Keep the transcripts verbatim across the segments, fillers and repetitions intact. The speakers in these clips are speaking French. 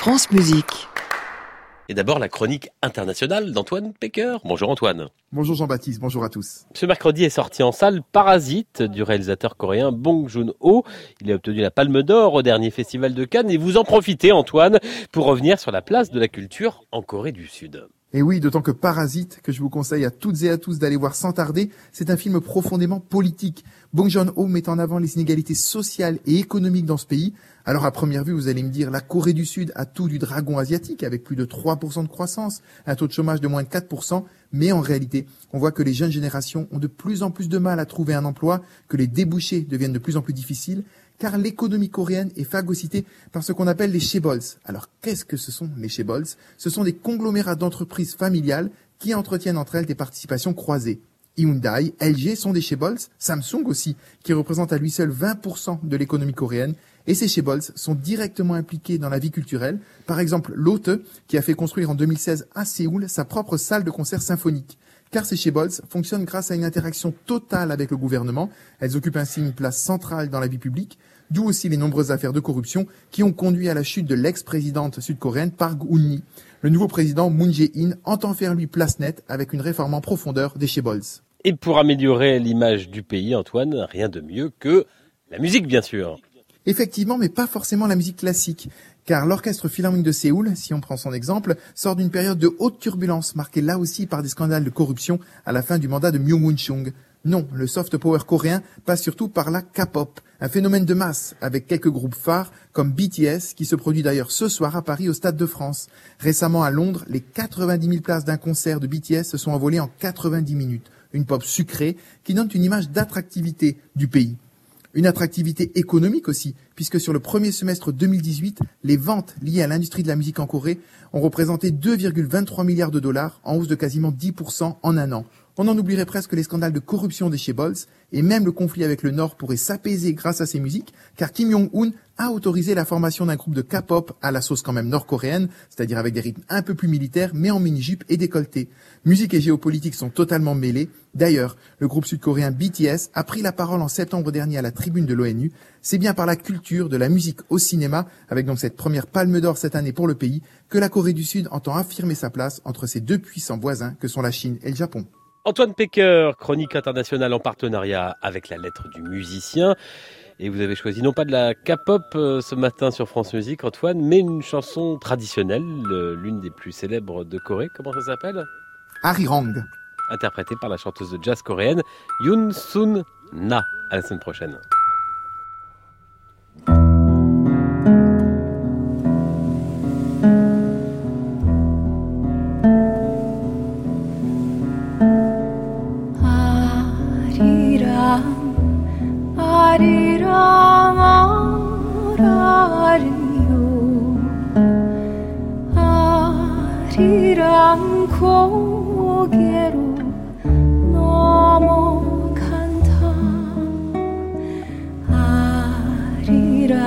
France Musique. Et d'abord la chronique internationale d'Antoine Pecker. Bonjour Antoine. Bonjour Jean-Baptiste, bonjour à tous. Ce mercredi est sorti en salle Parasite du réalisateur coréen Bong Joon-ho. Il a obtenu la Palme d'Or au dernier festival de Cannes et vous en profitez Antoine pour revenir sur la place de la culture en Corée du Sud. Et oui, d'autant que Parasite, que je vous conseille à toutes et à tous d'aller voir sans tarder, c'est un film profondément politique. Bong Joon-ho met en avant les inégalités sociales et économiques dans ce pays. Alors à première vue, vous allez me dire, la Corée du Sud a tout du dragon asiatique avec plus de trois pour cent de croissance, un taux de chômage de moins de quatre pour cent. Mais en réalité, on voit que les jeunes générations ont de plus en plus de mal à trouver un emploi, que les débouchés deviennent de plus en plus difficiles, car l'économie coréenne est phagocytée par ce qu'on appelle les chaebols. Alors qu'est-ce que ce sont les chaebols ? Ce sont des conglomérats d'entreprises familiales qui entretiennent entre elles des participations croisées. Hyundai, L G sont des chaebols, Samsung aussi, qui représente à lui seul vingt pour cent de l'économie coréenne. Et ces chaebols sont directement impliqués dans la vie culturelle. Par exemple, Lotte, qui a fait construire en deux mille seize à Séoul sa propre salle de concert symphonique. Car ces chaebols fonctionnent grâce à une interaction totale avec le gouvernement. Elles occupent ainsi une place centrale dans la vie publique, d'où aussi les nombreuses affaires de corruption qui ont conduit à la chute de l'ex-présidente sud-coréenne Park Geun-hye. Le nouveau président Moon Jae-in entend faire lui place nette avec une réforme en profondeur des chaebols. Et pour améliorer l'image du pays, Antoine, rien de mieux que la musique bien sûr. Effectivement, mais pas forcément la musique classique. Car l'Orchestre Philharmonique de Séoul, si on prend son exemple, sort d'une période de haute turbulence, marquée là aussi par des scandales de corruption à la fin du mandat de Myung Won-chung. Non, le soft power coréen passe surtout par la K-pop, un phénomène de masse, avec quelques groupes phares comme B T S, qui se produit d'ailleurs ce soir à Paris au Stade de France. Récemment à Londres, les quatre-vingt-dix mille places d'un concert de B T S se sont envolées en quatre-vingt-dix minutes. Une pop sucrée qui donne une image d'attractivité du pays. Une attractivité économique aussi, puisque sur le premier semestre deux mille dix-huit, les ventes liées à l'industrie de la musique en Corée ont représenté deux virgule vingt-trois milliards de dollars, en hausse de quasiment dix pour cent en un an. On en oublierait presque les scandales de corruption des chaebols, et même le conflit avec le Nord pourrait s'apaiser grâce à ces musiques, car Kim Jong-un a autorisé la formation d'un groupe de K-pop à la sauce quand même nord-coréenne, c'est-à-dire avec des rythmes un peu plus militaires, mais en mini-jupe et décolleté. Musique et géopolitique sont totalement mêlés. D'ailleurs, le groupe sud-coréen B T S a pris la parole en septembre dernier à la tribune de l'ONU. C'est bien par la culture, de la musique au cinéma, avec donc cette première palme d'or cette année pour le pays, que la Corée du Sud entend affirmer sa place entre ses deux puissants voisins que sont la Chine et le Japon. Antoine Pecker, chronique internationale en partenariat avec la lettre du musicien. Et vous avez choisi non pas de la K-pop euh, ce matin sur France Musique, Antoine, mais une chanson traditionnelle, euh, l'une des plus célèbres de Corée. Comment ça s'appelle ? Arirang. Interprétée par la chanteuse de jazz coréenne Yoon Sun-na. À la semaine prochaine. 아리랑 아라리요 아리랑 고개로 넘어간다 아리랑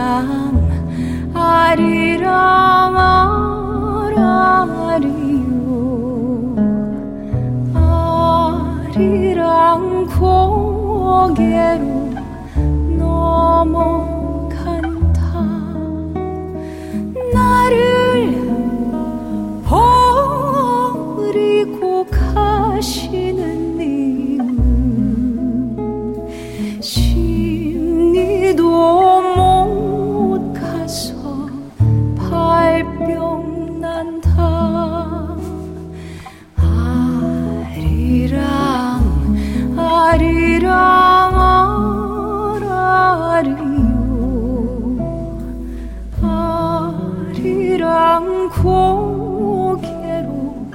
아리랑 아라리요 아리랑 고개로 넘어간다 나를 버리고 가시는 님은 심리도 못 가서 발병 난다 아리랑 아리랑 아리랑 고개로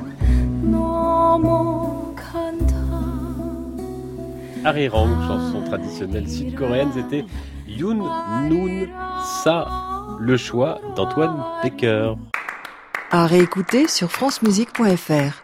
넘어간다. Arirang, chanson traditionnelle sud-coréenne, c'était Yoon Nun-sa, le choix d'Antoine Pecker. À réécouter sur francemusique point f r.